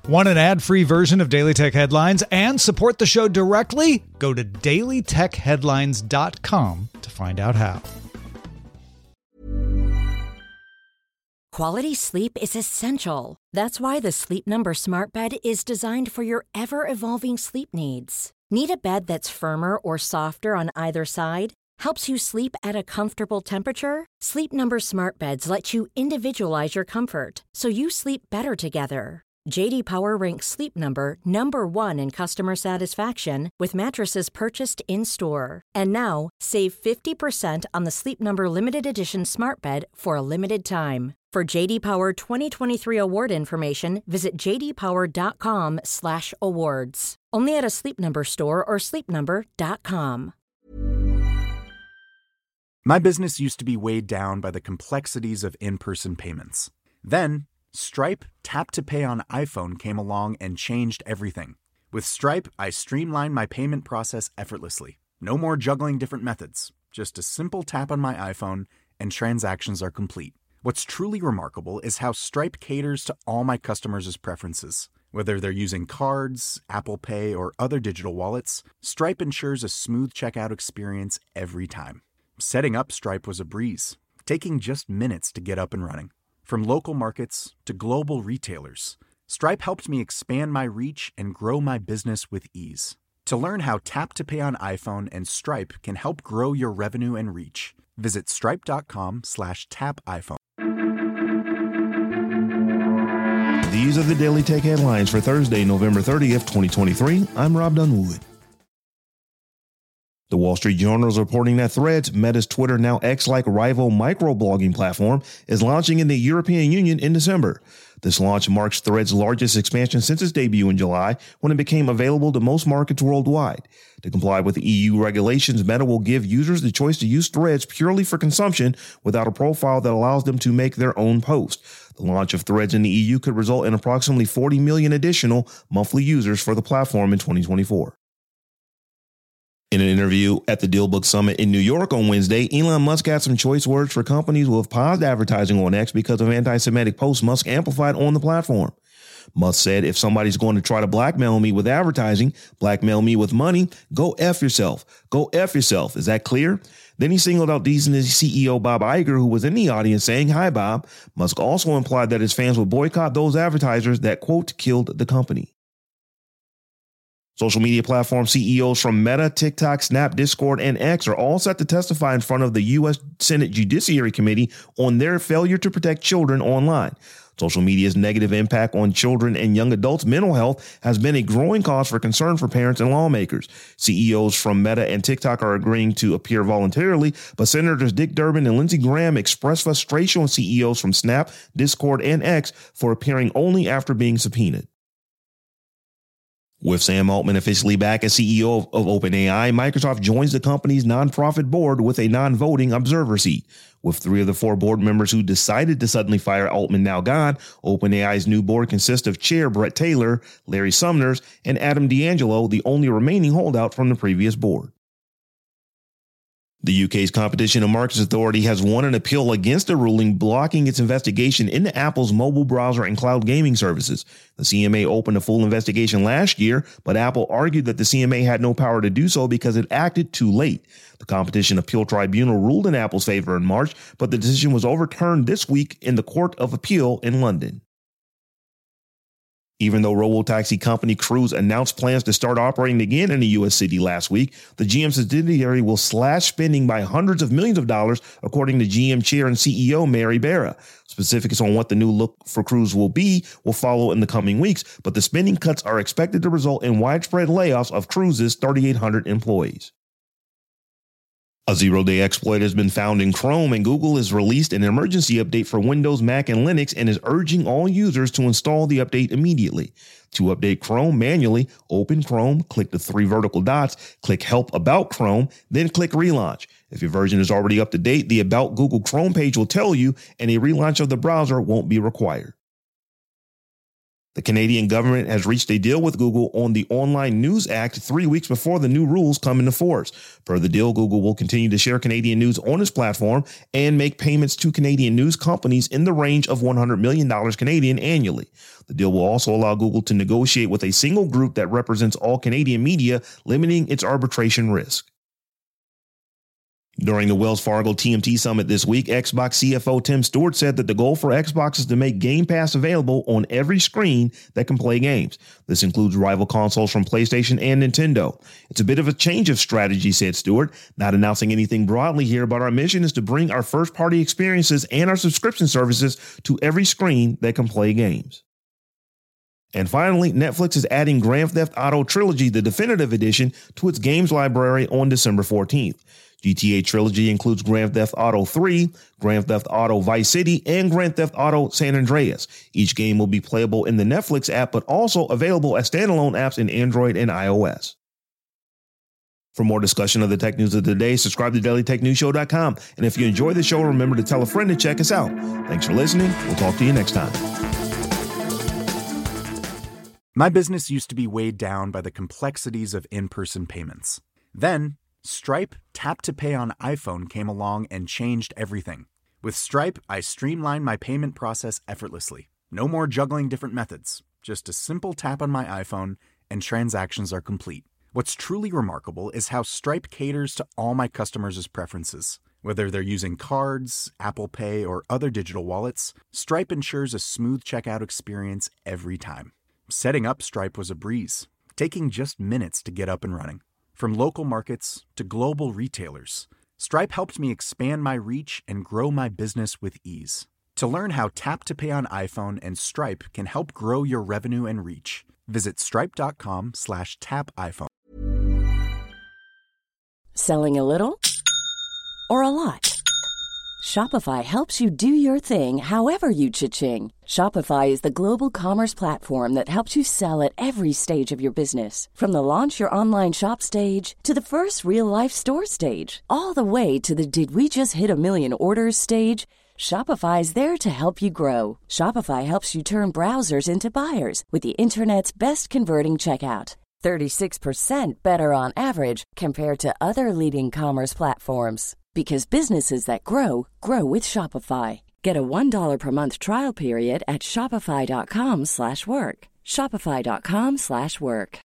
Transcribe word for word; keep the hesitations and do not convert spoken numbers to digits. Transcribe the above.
Want an ad-free version of Daily Tech Headlines and support the show directly? Go to daily tech headlines dot com to find out how. Quality sleep is essential. That's why the Sleep Number Smart Bed is designed for your ever-evolving sleep needs. Need a bed that's firmer or softer on either side? Helps you sleep at a comfortable temperature? Sleep Number Smart Beds let you individualize your comfort so you sleep better together. J D Power ranks Sleep Number number one in customer satisfaction with mattresses purchased in-store. And now, save fifty percent on the Sleep Number Limited Edition Smart Bed for a limited time. For J D Power twenty twenty-three award information, visit j d power dot com slash awards. Only at a Sleep Number store or sleep number dot com. My business used to be weighed down by the complexities of in-person payments. Then, Stripe Tap to Pay on iPhone came along and changed everything. With Stripe, I streamlined my payment process effortlessly. No more juggling different methods. Just a simple tap on my iPhone and transactions are complete. What's truly remarkable is how Stripe caters to all my customers' preferences. Whether they're using cards, Apple Pay, or other digital wallets, Stripe ensures a smooth checkout experience every time. Setting up Stripe was a breeze, taking just minutes to get up and running. From local markets to global retailers, Stripe helped me expand my reach and grow my business with ease. To learn how Tap to Pay on iPhone and Stripe can help grow your revenue and reach, visit stripe.com slash tap iPhone. These are the Daily Tech Headlines for Thursday, November thirtieth, twenty twenty-three. I'm Rob Dunwood. The Wall Street Journal is reporting that Threads, Meta's Twitter now X-like rival microblogging platform, is launching in the European Union in December. This launch marks Threads' largest expansion since its debut in July, when it became available to most markets worldwide. To comply with E U regulations, Meta will give users the choice to use Threads purely for consumption without a profile that allows them to make their own post. The launch of Threads in the E U could result in approximately forty million additional monthly users for the platform in twenty twenty-four. In an interview at the DealBook Summit in New York on Wednesday, Elon Musk had some choice words for companies who have paused advertising on X because of anti-Semitic posts Musk amplified on the platform. Musk said, if somebody's going to try to blackmail me with advertising, blackmail me with money, go F yourself. Go F yourself. Is that clear? Then he singled out Disney's C E O Bob Iger, who was in the audience, saying, "Hi, Bob." Musk also implied that his fans would boycott those advertisers that, quote, killed the company. Social media platform C E Os from Meta, TikTok, Snap, Discord, and X are all set to testify in front of the U S Senate Judiciary Committee on their failure to protect children online. Social media's negative impact on children and young adults' mental health has been a growing cause for concern for parents and lawmakers. C E Os from Meta and TikTok are agreeing to appear voluntarily, but Senators Dick Durbin and Lindsey Graham expressed frustration with C E Os from Snap, Discord, and X for appearing only after being subpoenaed. With Sam Altman officially back as C E O of, of OpenAI, Microsoft joins the company's nonprofit board with a non-voting observer seat. With three of the four board members who decided to suddenly fire Altman now gone, OpenAI's new board consists of Chair Brett Taylor, Larry Summers, and Adam D'Angelo, the only remaining holdout from the previous board. The U K's Competition and Markets Authority has won an appeal against a ruling blocking its investigation into Apple's mobile browser and cloud gaming services. The C M A opened a full investigation last year, but Apple argued that the C M A had no power to do so because it acted too late. The Competition Appeal Tribunal ruled in Apple's favor in March, but the decision was overturned this week in the Court of Appeal in London. Even though robotaxi company Cruise announced plans to start operating again in a U S city last week, the G M subsidiary will slash spending by hundreds of millions of dollars, according to G M chair and C E O Mary Barra. Specifics on what the new look for Cruise will be will follow in the coming weeks, but the spending cuts are expected to result in widespread layoffs of Cruise's thirty-eight hundred employees. A zero-day exploit has been found in Chrome, and Google has released an emergency update for Windows, Mac, and Linux and is urging all users to install the update immediately. To update Chrome manually, open Chrome, click the three vertical dots, click Help About Chrome, then click Relaunch. If your version is already up to date, the About Google Chrome page will tell you, and a relaunch of the browser won't be required. The Canadian government has reached a deal with Google on the Online News Act three weeks before the new rules come into force. Per the deal, Google will continue to share Canadian news on its platform and make payments to Canadian news companies in the range of one hundred million dollars Canadian annually. The deal will also allow Google to negotiate with a single group that represents all Canadian media, limiting its arbitration risk. During the Wells Fargo T M T Summit this week, Xbox C F O Tim Stewart said that the goal for Xbox is to make Game Pass available on every screen that can play games. This includes rival consoles from PlayStation and Nintendo. It's a bit of a change of strategy, said Stewart, not announcing anything broadly here, but our mission is to bring our first-party experiences and our subscription services to every screen that can play games. And finally, Netflix is adding Grand Theft Auto Trilogy, the definitive edition, to its games library on December fourteenth. G T A Trilogy includes Grand Theft Auto three, Grand Theft Auto Vice City, and Grand Theft Auto San Andreas. Each game will be playable in the Netflix app, but also available as standalone apps in Android and iOS. For more discussion of the tech news of the day, subscribe to daily tech news show dot com. And if you enjoy the show, remember to tell a friend to check us out. Thanks for listening. We'll talk to you next time. My business used to be weighed down by the complexities of in-person payments. Then, Stripe Tap to Pay on iPhone came along and changed everything. With Stripe, I streamlined my payment process effortlessly. No more juggling different methods. Just a simple tap on my iPhone and transactions are complete. What's truly remarkable is how Stripe caters to all my customers' preferences. Whether they're using cards, Apple Pay, or other digital wallets, Stripe ensures a smooth checkout experience every time. Setting up Stripe was a breeze, taking just minutes to get up and running. From local markets to global retailers, Stripe helped me expand my reach and grow my business with ease. To learn how Tap to Pay on iPhone and Stripe can help grow your revenue and reach, visit stripe.com slash tap iPhone. Selling a little or a lot? Shopify helps you do your thing however you cha-ching. Shopify is the global commerce platform that helps you sell at every stage of your business. From the launch your online shop stage to the first real-life store stage, all the way to the did we just hit a million orders stage. Shopify is there to help you grow. Shopify helps you turn browsers into buyers with the internet's best converting checkout. thirty-six percent better on average compared to other leading commerce platforms. Because businesses that grow, grow with Shopify. Get a one dollar per month trial period at shopify.com slash work. Shopify.com slash work.